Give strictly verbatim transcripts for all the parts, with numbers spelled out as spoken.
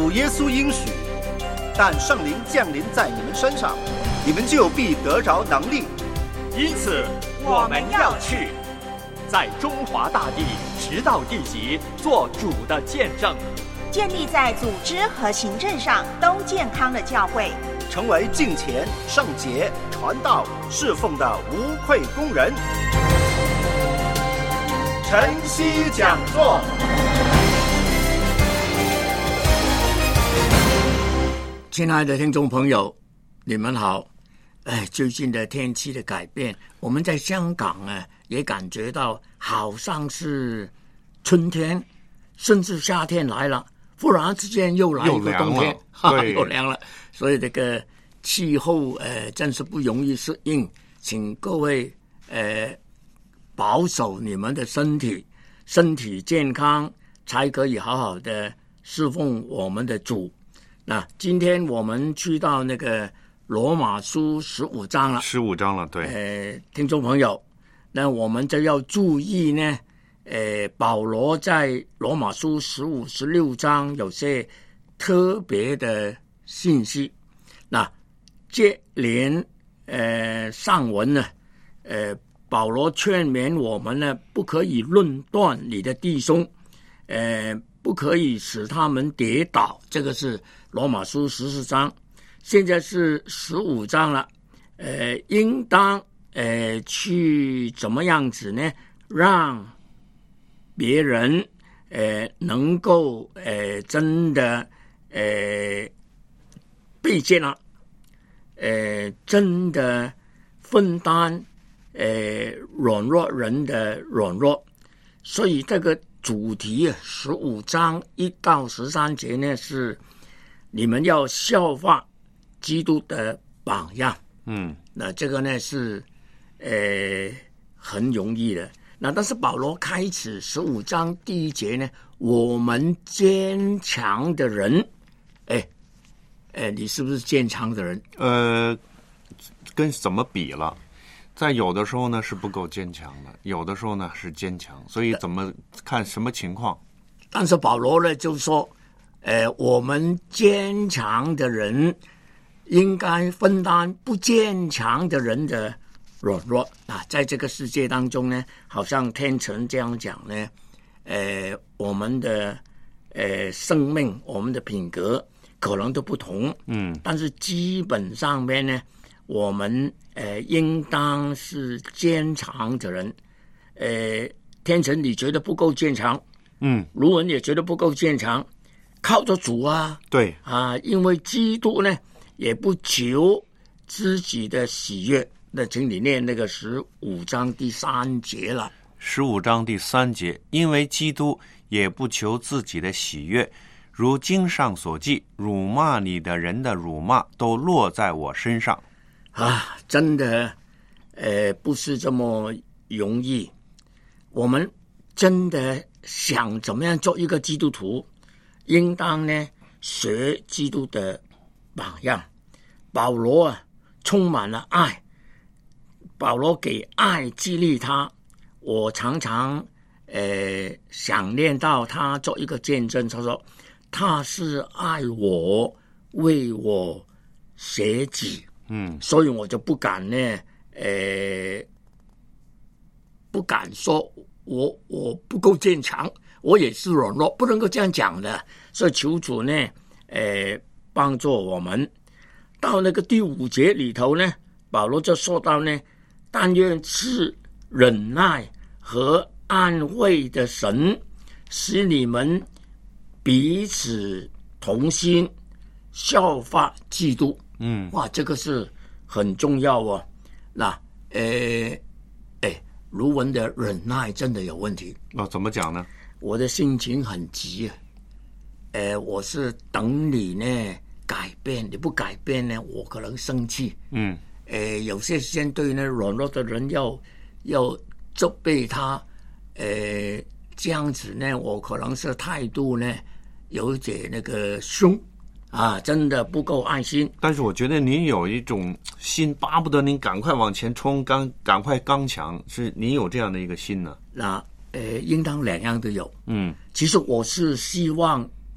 主耶稣应许，但圣灵降临在你们身上，你们就必得着能力。 因此我们要去，在中华大地直到地极做主的见证， 建立在组织和行政上都健康的教会， 成为敬虔、圣洁、传道、侍奉的无愧工人。晨曦讲座。 亲爱的听众朋友，你们好。哎，最近的天气的改变，我们在香港啊，也感觉到好像是春天，甚至夏天来了，忽然之间又来一个冬天， 对， 又凉了。所以这个气候呃，真是不容易适应，请各位呃保守你们的身体，身体健康，才可以好好的侍奉我们的主。那今天我们去到那个罗马书十五章了， 十五章了，对。 呃，听众朋友，那我们就要注意呢。呃，保罗在罗马书十五、十六章有些特别的信息。那接连呃上文呢，呃，保罗劝勉我们呢，不可以论断你的弟兄，呃，不可以使他们跌倒。这个是罗马书十四章。现在是十五章了，呃，应当呃去怎么样子呢？让别人呃能够呃真的呃被接纳，呃真的分担呃软弱人的软弱。所以这个主题十五章一到十三节呢，是你们要效法基督的榜样。 嗯， 那这个呢是呃很容易的。那但是保罗开始十五章第一节呢，我们坚强的人，哎哎，你是不是坚强的人？ 呃，跟怎么比了？在有的时候呢是不够坚强的，有的时候呢是坚强，所以怎么看什么情况？ 但是保罗呢就说，呃，我们坚强的人应该分担不坚强的人的软弱啊。在这个世界当中呢，好像天成这样讲呢，呃，我们的呃生命、我们的品格可能都不同， 嗯， 但是基本上面呢，我们呃应当是坚强的人。呃，天成你觉得不够坚强， 嗯， 卢文也觉得不够坚强，靠着主啊， 对啊，因为基督呢也不求自己的喜悦。那请你念那个十五章第三节了。 十五章第三节，因为基督也不求自己的喜悦，如经上所记，辱骂你的人的辱骂都落在我身上。 啊，真的，呃，不是这么容易。我们真的想怎么样做一个基督徒，应当呢学基督的榜样。保罗啊，充满了爱，保罗给爱激励他。我常常呃想念到他做一个见证，他说他是爱我，为我舍己。 嗯， 所以我就不敢呢，呃，不敢说我我不够坚强，我也是软弱，不能够这样讲的。所以求主呢，呃，帮助我们。到那个第五节里头呢，保罗就说到呢，但愿是忍耐和安慰的神，使你们彼此同心，效法基督。 嗯， 哇，这个是很重要哦。那，呃，哎，卢文的忍耐真的有问题。 哦，怎么讲呢？ 我的心情很急啊，呃，我是等你呢改变，你不改变呢，我可能生气。 嗯， 呃，有些时间对呢软弱的人要要责备他，呃，这样子呢，我可能是态度呢有点那个凶。啊，真的不够爱心。 但是我觉得您有一种心，巴不得您赶快往前冲，刚赶快刚强，是您有这样的一个心呢？ 那呃，应当两样都有。 嗯， 其实我是希望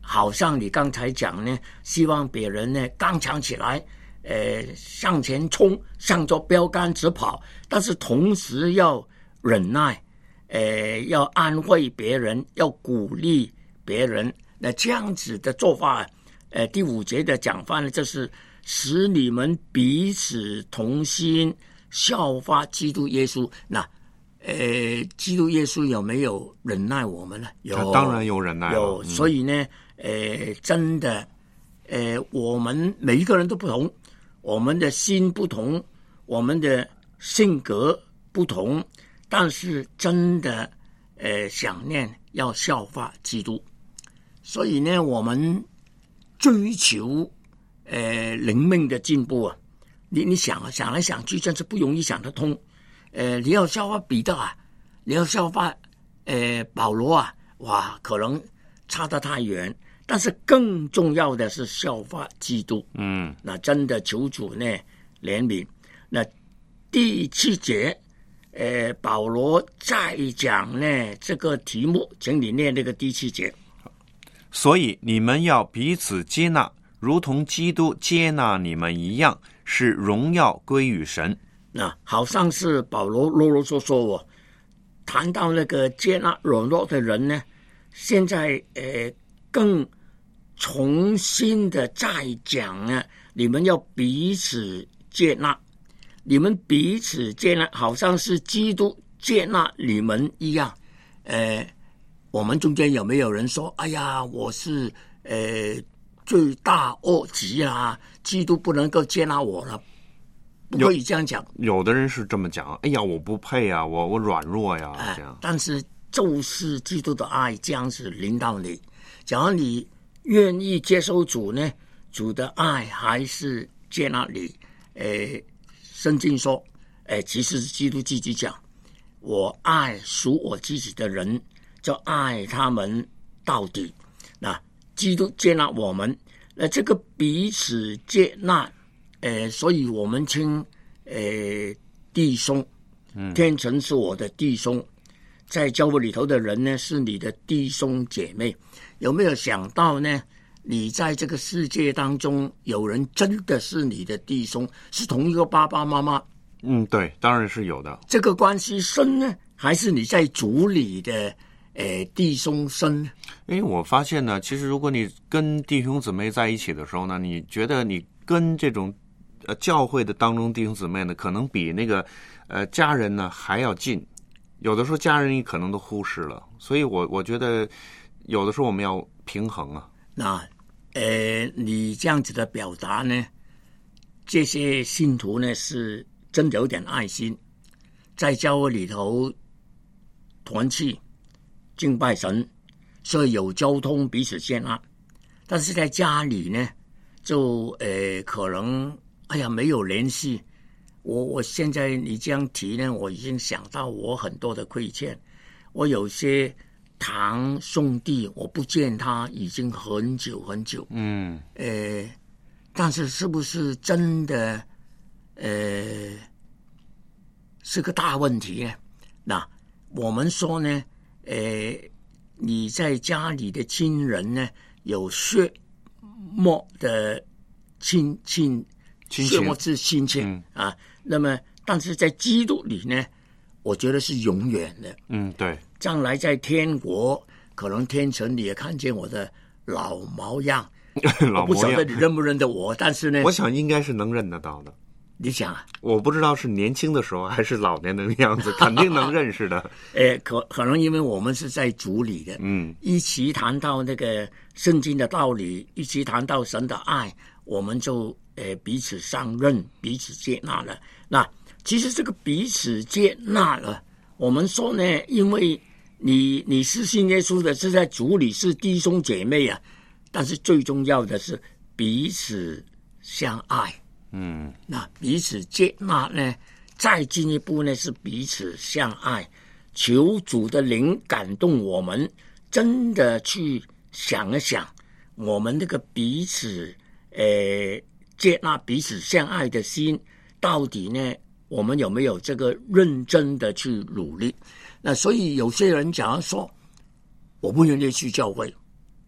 好像你刚才讲呢，希望别人呢刚强起来，呃，向前冲，向着标杆直跑，但是同时要忍耐，呃，要安慰别人，要鼓励别人。那这样子的做法，呃，第五节的讲法呢，就是使你们彼此同心，效法基督耶稣。那，呃，基督耶稣有没有忍耐我们呢？有， 当然有忍耐了。 有，嗯、所以呢，呃，真的，呃，我们每一个人都不同，我们的心不同，我们的性格不同，但是真的，呃，想念要效法基督。所以呢，我们追求呃灵命的进步啊，你你想啊，想来想去，真是不容易想得通。呃，你要效法彼得啊，你要效法呃保罗啊，哇，可能差得太远。但是更重要的是效法基督。 嗯， 那真的求主呢怜悯。那第七节，呃，保罗再讲呢这个题目，请你念这个第七节。 所以你们要彼此接纳，如同基督接纳你们一样，使荣耀归于神。 那好像是保罗啰啰嗦嗦哦，谈到那个接纳软弱的人呢，现在呃更重新的再讲啊，你们要彼此接纳，你们彼此接纳，好像是基督接纳你们一样，呃。我们中间有没有人说，哎呀，我是呃罪大恶极啦，基督不能够接纳我了？不可以这样讲。 有的人是这么讲，哎呀，我不配啊，我我软弱呀， 呃、 这样。 但是就是基督的爱这样子临到你，假如你愿意接受主呢，主的爱还是接纳你。呃，圣经说，呃，其实基督自己讲，我爱属我自己的人，就爱他们到底。那基督接纳我们，那这个彼此接纳，呃，所以我们称呃弟兄，天成是我的弟兄，在教会里头的人呢是你的弟兄姐妹。有没有想到呢？你在这个世界当中，有人真的是你的弟兄，是同一个爸爸妈妈？ 嗯，对，当然是有的。 这个关系深呢，还是你在主里的？呃，弟兄深。 因为我发现呢，其实如果你跟弟兄姊妹在一起的时候呢，你觉得你跟这种呃教会的当中弟兄姊妹呢，可能比那个呃家人呢还要近。有的时候家人你可能都忽视了，所以我我觉得有的时候我们要平衡啊。 那呃，你这样子的表达呢，这些信徒呢是真的有点爱心，在教会里头团契。敬拜神，所以有交通彼此接纳，但是在家里呢，就呃可能哎呀没有联系。我我现在你这样提呢，我已经想到我很多的亏欠。我有些堂兄弟，我不见他已经很久很久。嗯，呃，但是是不是真的呃是个大问题呢？那我们说呢？呃，你在家里的亲人呢，有血脉的亲亲，血脉是亲戚、嗯、啊。那么，但是在基督里呢，我觉得是永远的。 嗯，对。 将来在天国，可能天神你也看见我的老模样， 老模样， 我不晓得你认不认得我，但是呢， 我想应该是能认得到的。 你想啊， 我不知道是年轻的时候还是老年的样子，肯定能认识的。 呃，可可能因为我们是在主里的，嗯，一起谈到那个圣经的道理，一起谈到神的爱，我们就呃彼此相认，彼此接纳了。那其实这个彼此接纳了，我们说呢，因为你你是信耶稣的，是在主里是弟兄姐妹啊，但是最重要的是彼此相爱。嗯，那彼此接纳呢，再进一步呢是彼此相爱，求主的灵感动我们，真的去想一想，我们那个彼此呃接纳、彼此相爱的心，到底呢，我们有没有这个认真的去努力？那所以有些人讲说，我不愿意去教会，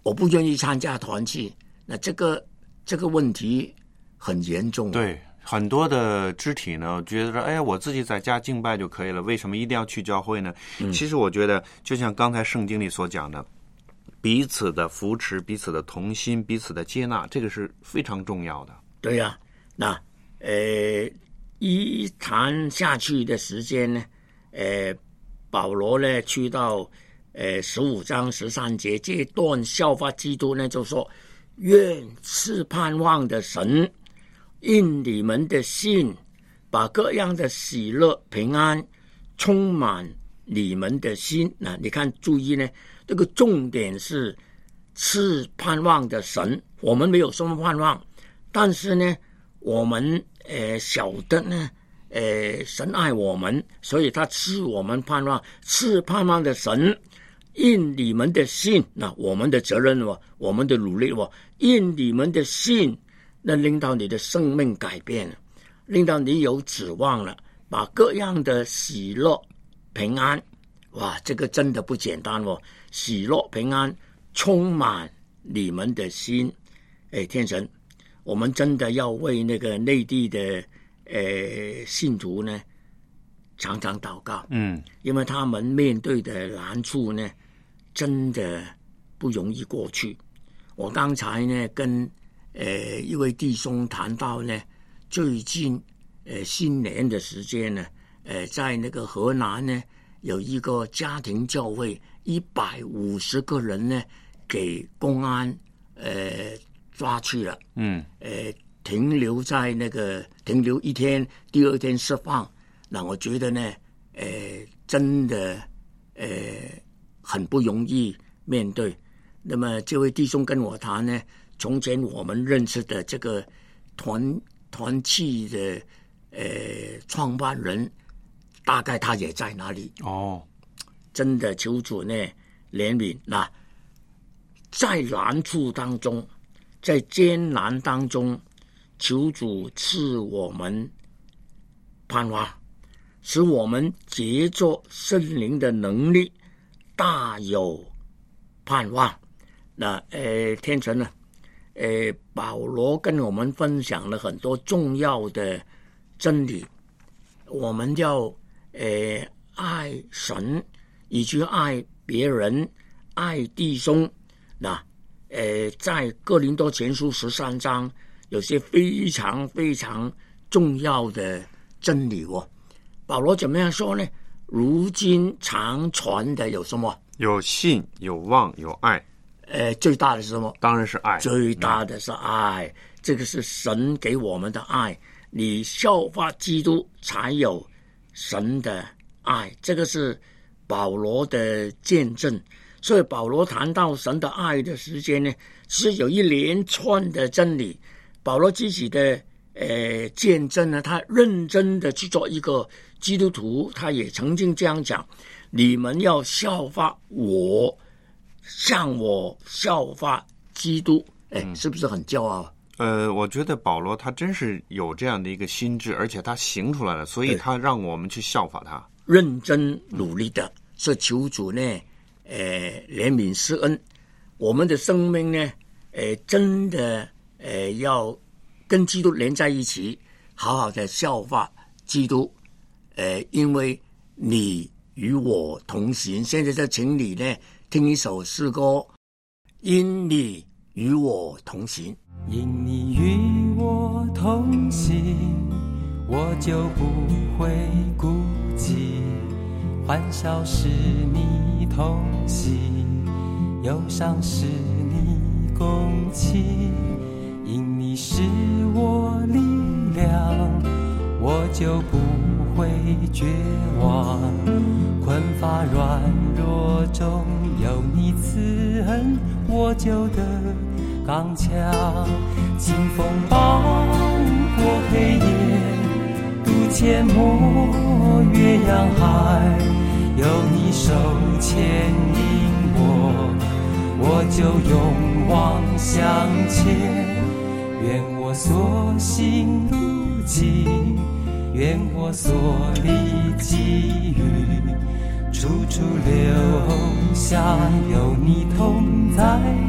我不愿意参加团契，那这个这个问题很严重。 对，很多的肢体呢，觉得哎，我自己在家敬拜就可以了，为什么一定要去教会呢？嗯、其实我觉得，就像刚才圣经里所讲的，彼此的扶持、彼此的同心、彼此的接纳，这个是非常重要的。 对呀、啊，那呃，一谈下去的时间呢，呃，保罗呢去到呃十五章十三节这段效法基督呢，就说：愿赐盼望的神，因你们的信，把各样的喜乐、平安充满你们的心。那你看，注意呢，这个重点是赐盼望的神。我们没有什么盼望，但是呢，我们呃晓得呢，呃神爱我们，所以他赐我们盼望。赐盼望的神，因你们的信，那我们的责任哦，我们的努力哦，因你们的信，那令到你的生命改变了，令到你有指望了，把各样的喜乐、平安，哇，这个真的不简单哦！喜乐、平安充满你们的心。哎，天神，我们真的要为那个内地的呃信徒呢，常常祷告。嗯，因为他们面对的难处呢，真的不容易过去。我刚才呢跟呃一位弟兄谈到呢，最近呃新年的时间呢，呃在那个河南呢有一个家庭教会，一百五十个人呢给公安呃抓去了，嗯，呃停留在那个停留一天，第二天释放。那我觉得呢，呃真的呃很不容易面对。那么这位弟兄跟我谈呢，从前我们认识的这个团团契的呃创办人，大概他也在那里哦。真的求主呢怜悯。那在难处当中，在艰难当中，求主赐我们盼望，使我们借着圣灵的能力大有盼望。那呃，天神呢？呃，保罗跟我们分享了很多重要的真理，我们要呃爱神，以及爱别人，爱弟兄。那呃，在哥林多前书十三章有些非常非常重要的真理哦。保罗怎么样说呢？如今常传的有什么？ 有信，有望，有爱。 呃，最大的是什么？ 当然是爱。 最大的是爱，嗯、这个是神给我们的爱。你效法基督，才有神的爱。这个是保罗的见证。所以保罗谈到神的爱的时间呢，是有一连串的真理。保罗自己的呃见证呢，他认真的去做一个基督徒，他也曾经这样讲：你们要效法我，像我效法基督。哎，嗯、是不是很骄傲？ 呃，我觉得保罗他真是有这样的一个心智，而且他行出来了，所以他让我们去效法他， 认真努力的，是求主呢，呃，怜悯施恩。我们的生命呢，呃，真的呃要跟基督连在一起，好好的效法基督。呃，因为你与我同行。现在就请你呢听一首诗歌，因你与我同行。 因你与我同行，我就不会孤寂。欢笑是你同行，忧伤是你共情。因你是我力量，我就不会绝望。困乏软弱中有你慈恩，我就得刚强。清风傍过黑夜，渡阡陌越洋海，有你手牵引我，我就勇往向前。愿我所行路径，愿我所历际遇，处处留下有你同在的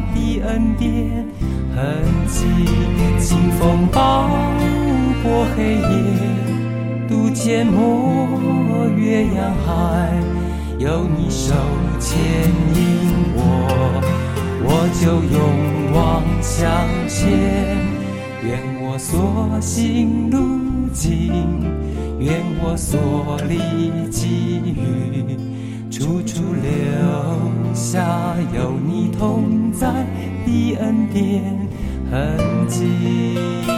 恩典痕迹。清风暴过黑夜，渡阡陌越洋海，有你手牵引我，我就勇往向前。愿我所行路径，愿我所历际遇，处处留下有你同在的恩典痕迹。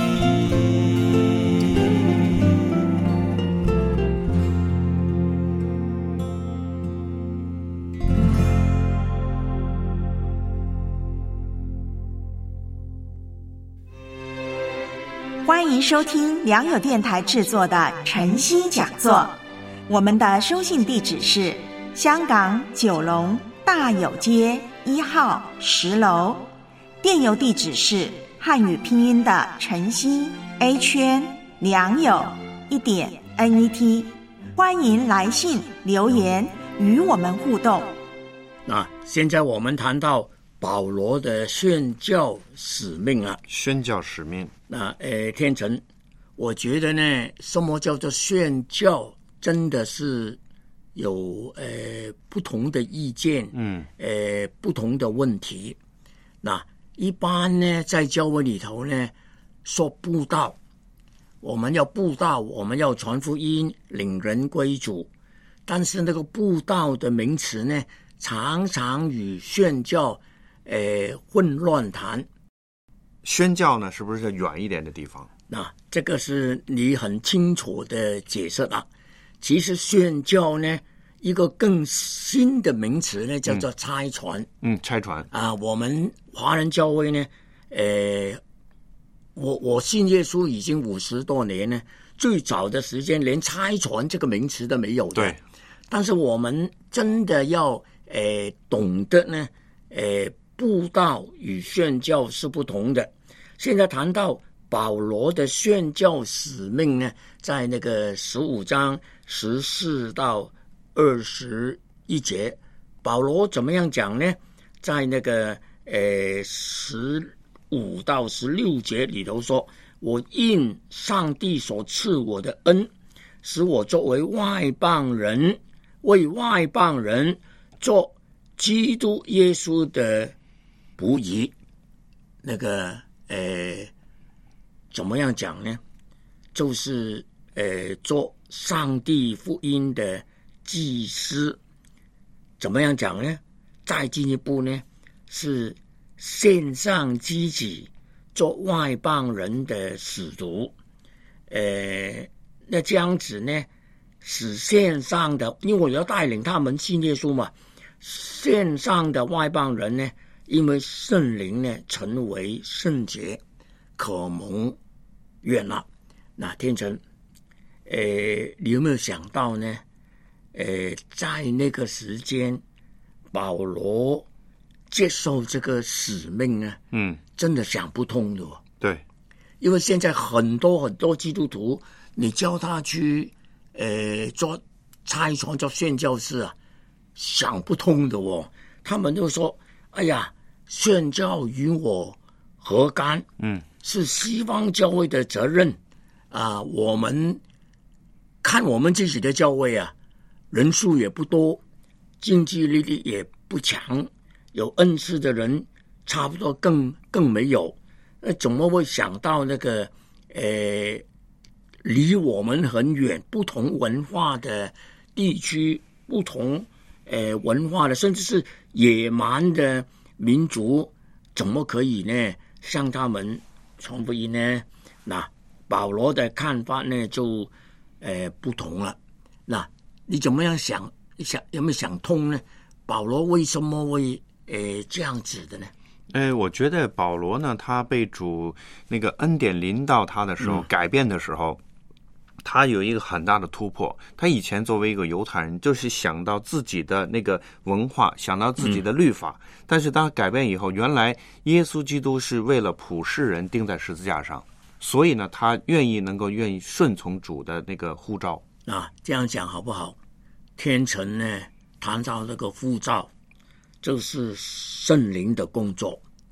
欢迎收听良友电台制作的晨曦讲座。我们的收信地址是香港九龙大有街一号十楼，电邮地址是汉语拼音的晨曦 A 圈良友一点 N E T。欢迎来信留言与我们互动。 那现在我们谈到保罗的宣教使命啊， 宣教使命。 那呃，天成，我觉得呢，什么叫做宣教，真的是有呃不同的意见，嗯，呃不同的问题。那一般呢，在教会里头呢，说布道，我们要布道，我们要传福音，领人归主。但是那个布道的名词呢，常常与宣教呃混乱谈。 宣教呢，是不是远一点的地方？ 那这个是你很清楚的解释了。其实宣教呢，一个更新的名词呢，叫做差传。 嗯，差传啊，我们华人教会呢，呃，我我信耶稣已经五十多年呢，最早的时间连差传这个名词都没有的。 对。 但是我们真的要呃懂得呢，呃。布道与宣教是不同的。现在谈到保罗的宣教使命呢，在那个十五章十四到二十一节，保罗怎么样讲呢？在那个呃十五到十六节里头说，我因上帝所赐我的恩，使我作为外邦人，为外邦人做基督耶稣的不疑。那个呃，怎么样讲呢？就是呃，做上帝福音的祭司。怎么样讲呢？再进一步呢，是献上自己做外邦人的使徒。呃，那这样子呢，使线上的，因为我要带领他们信耶稣嘛，线上的外邦人呢，因为圣灵呢成为圣洁，可蒙悦纳。那天成，呃，你有没有想到呢？呃，在那个时间，保罗接受这个使命呢，嗯，真的想不通的、哦。 对， 因为现在很多很多基督徒，你叫他去，呃，做差传做宣教士啊，想不通的哦。他们就说：“哎呀，宣教与我何干？嗯，是西方教会的责任啊。我们看我们自己的教会啊。”人数也不多，经济力也不强，有恩赐的人差不多更更没有。那怎么会想到那个呃，离我们很远、不同文化的地区、不同呃文化的，甚至是野蛮的民族，怎么可以呢向他们传福音呢？那保罗的看法呢就呃不同了。那你怎么样想？想有没有想通呢？保罗为什么会呃这样子的呢？ 呃，我觉得保罗呢，他被主那个恩典临到他的时候，嗯、改变的时候，他有一个很大的突破。他以前作为一个犹太人，就是想到自己的那个文化，想到自己的律法。嗯、但是当他改变以后，原来耶稣基督是为了普世人钉在十字架上，所以呢，他愿意能够愿意顺从主的那个呼召。 啊，这样讲好不好？天成呢谈到这个呼召，就是圣灵的工作。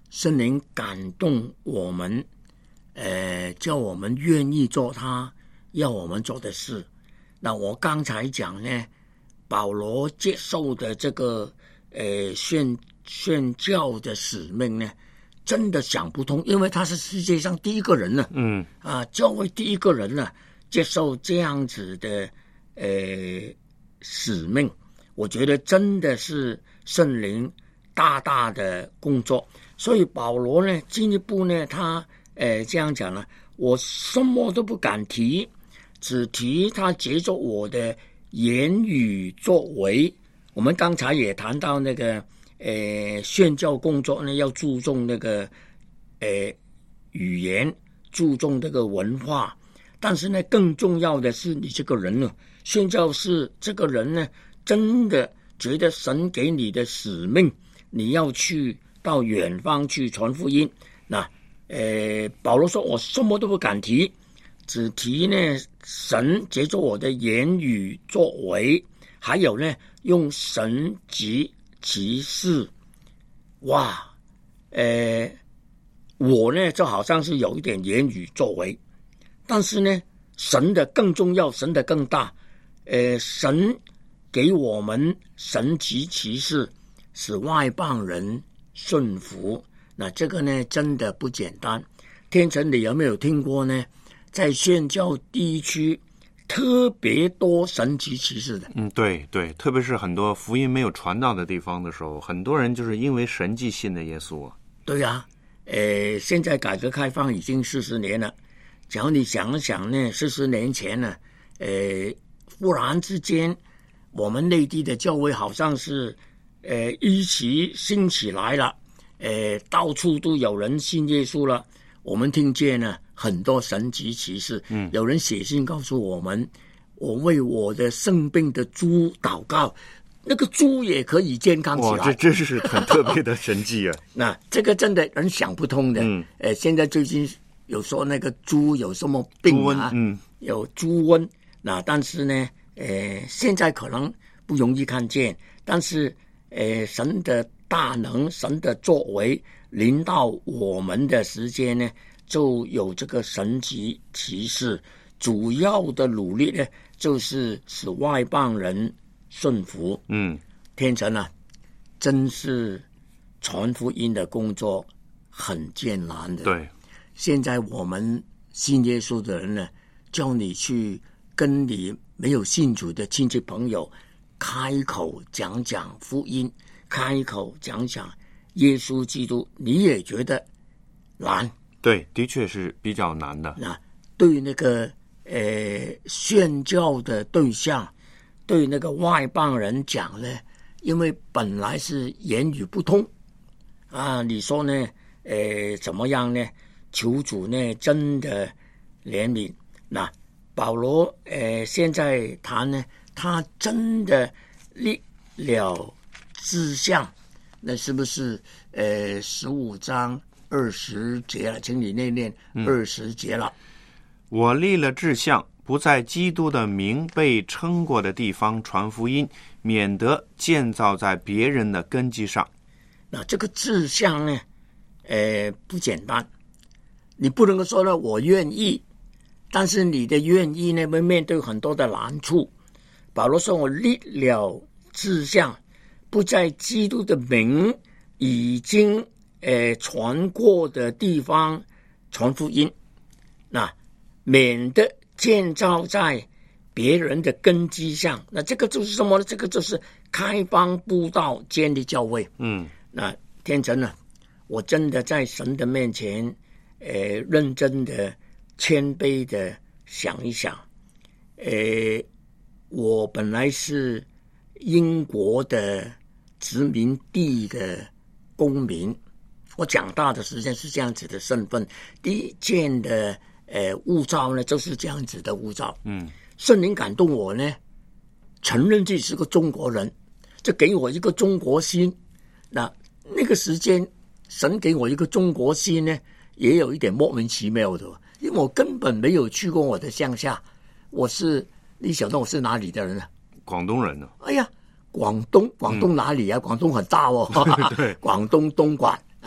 圣灵感动我们，呃，叫我们愿意做他要我们做的事。那我刚才讲呢，保罗接受的这个呃宣宣教的使命呢，真的想不通，因为他是世界上第一个人呢， 嗯啊，教会第一个人呢，接受这样子的呃使命，我觉得真的是圣灵大大的工作。所以保罗呢，进一步呢，他呃这样讲了，我什么都不敢提，只提他借着我的言语作为。我们刚才也谈到那个呃宣教工作呢，要注重那个呃语言，注重这个文化，但是呢，更重要的是你这个人呢，宣教士这个人呢，真的觉得神给你的使命，你要去到远方去传福音。那呃，保罗说我什么都不敢提，只提呢神借着我的言语作为，还有呢用神迹奇事。哇，呃，我呢就好像是有一点言语作为，但是呢神的更重要，神的更大。呃，神给我们神迹奇事，使外邦人顺服。那这个呢真的不简单。天成，你有没有听过呢？在宣教地区特别多神迹奇事的。 嗯，对对，特别是很多福音没有传到的地方的时候，很多人就是因为神迹信的耶稣啊。 对啊，呃，现在改革开放已经四十年了，只要你想一想呢，四十年前呢，呃，忽然之间，我们内地的教会好像是呃一起兴起来了，呃，到处都有人信耶稣了。我们听见呢很多神迹奇事，嗯，有人写信告诉我们，我为我的生病的猪祷告，那个猪也可以健康起来。 哇，这真是很特别的神迹啊！ 那这个真的人想不通的。 嗯， 呃，现在最近有说那个猪有什么病啊？ 嗯， 有猪瘟。那但是呢，呃，现在可能不容易看见，但是呃，神的大能，神的作为临到我们的时间呢，就有这个神迹奇事。主要的努力呢，就是使外邦人顺服。 嗯， 天成啊，真是传福音的工作很艰难的。 对， 现在我们信耶稣的人呢，叫你去跟你没有信主的亲戚朋友开口讲讲福音，开口讲讲耶稣基督，你也觉得难。 对，的确是比较难的。 那对那个呃宣教的对象，对那个外邦人讲呢，因为本来是言语不通啊，你说呢？呃，怎么样呢？求主呢真的怜悯。那保罗呃现在谈呢，他真的立了志向，那是不是呃十五章二十节了？请你念念二十节了。嗯， 我立了志向，不在基督的名被称过的地方传福音，免得建造在别人的根基上。 那这个志向呢，呃，不简单。你不能够说呢，我愿意，但是你的愿意呢，会面对很多的难处。保罗说：“我立了志向，不在基督的名已经呃传过的地方传福音。”那免得建造在别人的根基上。那这个就是什么呢？这个就是开邦布道，建立教会。 嗯， 那天成呢，我真的在神的面前，呃，认真的、谦卑的想一想。呃，我本来是英国的殖民地的公民，我长大的时间是这样子的身份。第一件的呃，护照呢，就是这样子的护照。 嗯， 圣灵感动我呢，承认自己是个中国人，就给我一个中国心。那那个时间，神给我一个中国心呢，也有一点莫名其妙的，因为我根本没有去过我的乡下。我是，你晓得我是哪里的人啊？ 广东人呢、啊？ 哎呀，广东，广东哪里啊？嗯、广东很大哦，对，广东东莞。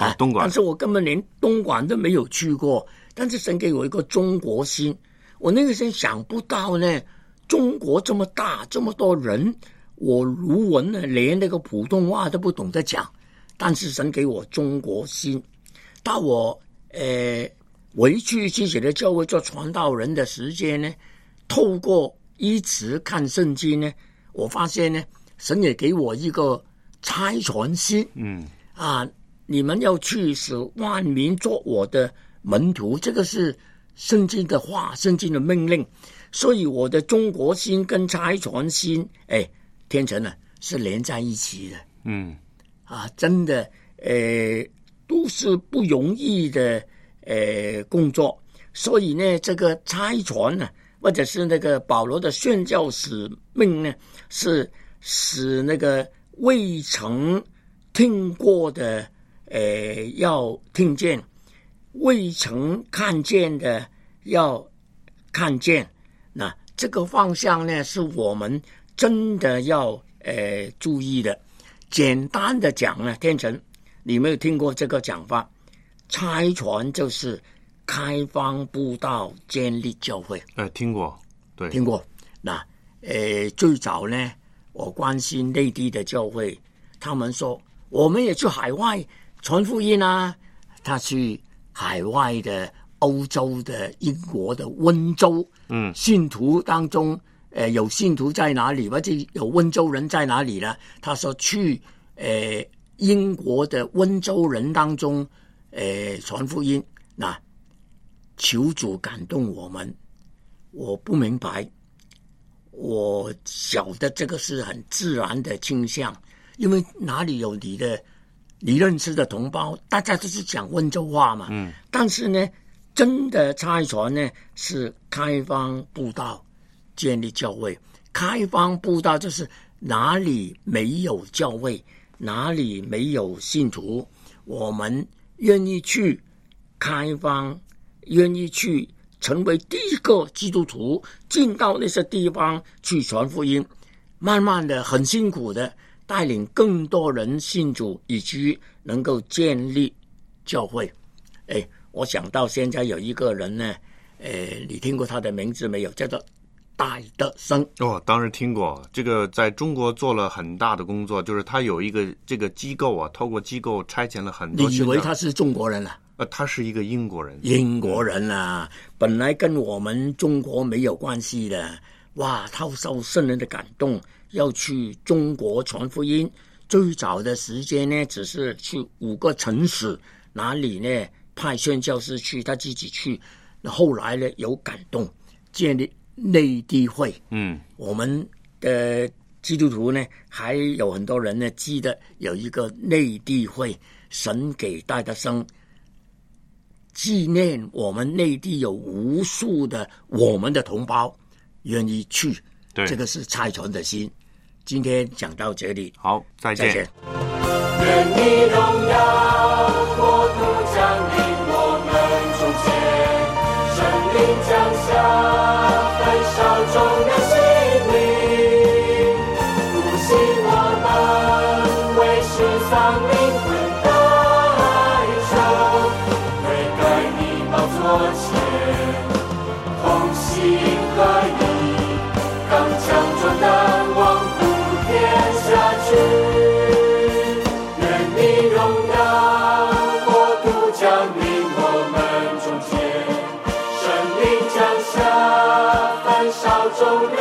啊，东莞， 但是我根本连东莞都没有去过。但是神给我一个中国心，我那个时候想不到呢，中国这么大，这么多人，我卢文呢连那个普通话都不懂得讲，但是神给我中国心。到我呃回去自己的教会做传道人的时间呢，透过一直看圣经呢，我发现呢，神也给我一个差传心。 嗯啊，你们要去使万民做我的门徒，这个是圣经的话，圣经的命令。所以我的中国心跟差传心，哎，天成呢是连在一起的。 嗯啊，真的，呃，都是不容易的，呃，工作。所以呢，这个差传呢，或者是那个保罗的宣教使命呢，是使那个未曾听过的，呃，要听见；未曾看见的要看见。那这个方向呢，是我们真的要呃注意的。简单的讲呢，天成，你没有听过这个讲法？差传就是开放布道，建立教会。 哎，听过，对， 听过。那呃，最早呢，我关心内地的教会，他们说我们也去海外传福音啊。他去海外的欧洲的、英国的温州， 嗯， 信徒当中，呃，有信徒在哪里，或者有温州人在哪里呢？他说去呃英国的温州人当中，呃传福音。那求主感动我们，我不明白，我晓得这个是很自然的倾向，因为哪里有你的你认识的同胞，大家都是讲温州话嘛。 嗯， 但是呢，真的差传呢是开放布道，建立教会。开放布道就是哪里没有教会，哪里没有信徒，我们愿意去开放，愿意去成为第一个基督徒，进到那些地方去传福音，慢慢的很辛苦的带领更多人信主，以及能够建立教会。哎，我想到现在有一个人呢，呃，你听过他的名字没有？叫做戴德生。 哦，当然听过。这个在中国做了很大的工作，就是他有一个这个机构啊，透过机构差遣了很多。 你以为他是中国人了？ 呃，他是一个英国人。 英国人啊，本来跟我们中国没有关系的。哇，他受圣人的感动，要去中国传福音。最早的时间呢，只是去五个城市，哪里呢派宣教士去，他自己去。后来呢，有感动，建立内地会。 嗯， 我们的基督徒呢，还有很多人呢记得有一个内地会，神给戴德生纪念我们内地有无数的我们的同胞愿意去。 对， 这个是差传的心。今天讲到这里， 好，再见。 再见。 愿你荣耀国度降临我们中间，圣灵降下，焚烧众人心灵，复兴我们，为世上灵魂代求，悔改你宝座前，同心合一，刚强壮胆，望普天下去。中